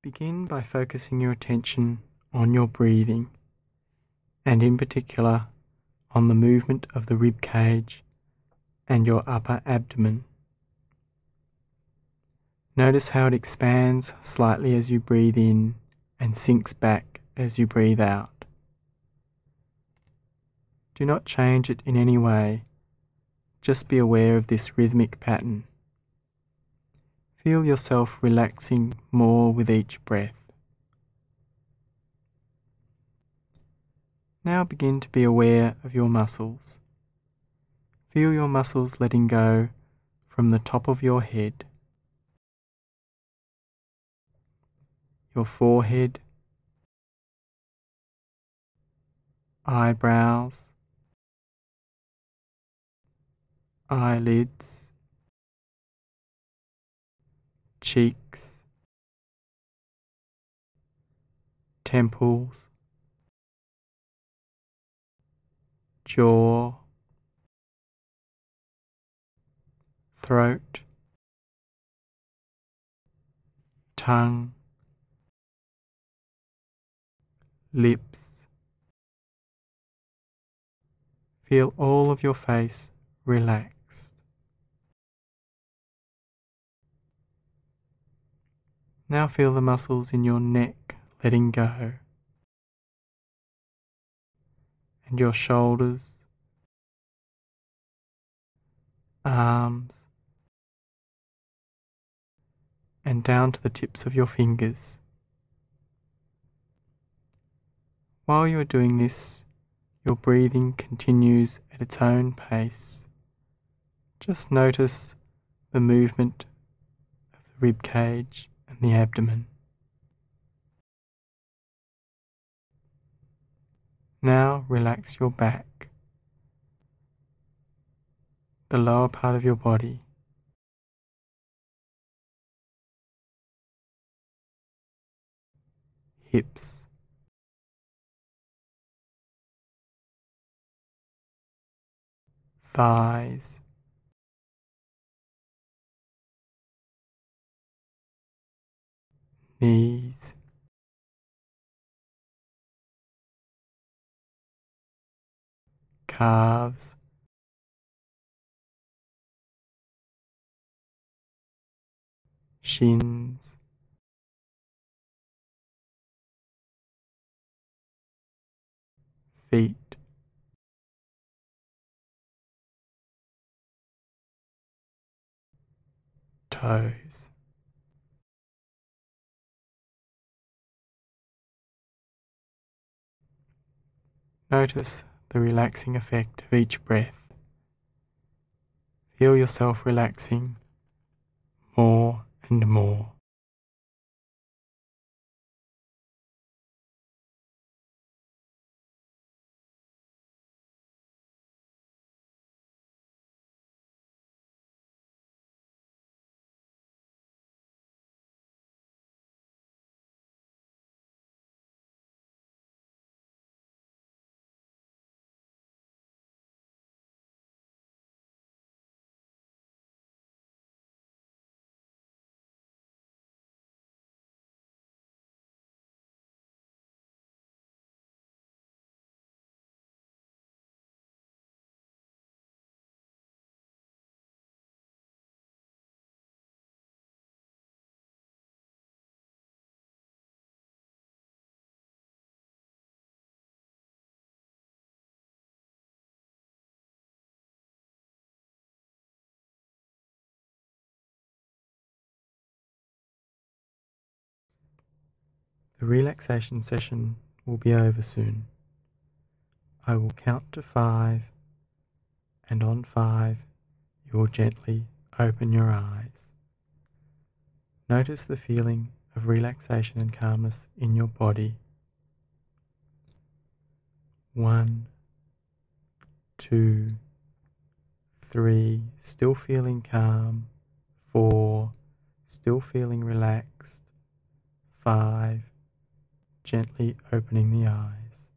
Begin by focusing your attention on your breathing, and in particular on the movement of the rib cage and your upper abdomen. Notice how it expands slightly as you breathe in and sinks back as you breathe out. Do not change it in any way, just be aware of this rhythmic pattern. Feel yourself relaxing more with each breath. Now begin to be aware of your muscles. Feel your muscles letting go from the top of your head, your forehead, eyebrows, eyelids, cheeks, temples, jaw, throat, tongue, lips. Feel all of your face relaxed. Now feel the muscles in your neck letting go, and your shoulders, arms, and down to the tips of your fingers. While you are doing this, your breathing continues at its own pace. Just notice the movement of the rib cage and the abdomen. Now relax your back, the lower part of your body, hips, thighs, knees, calves, shins, feet, toes. Notice the relaxing effect of each breath. Feel yourself relaxing more and more. The relaxation session will be over soon. I will count to 5, and on 5 you will gently open your eyes. Notice the feeling of relaxation and calmness in your body. 1, 2, 3, still feeling calm. 4, still feeling relaxed. 5, gently opening the eyes.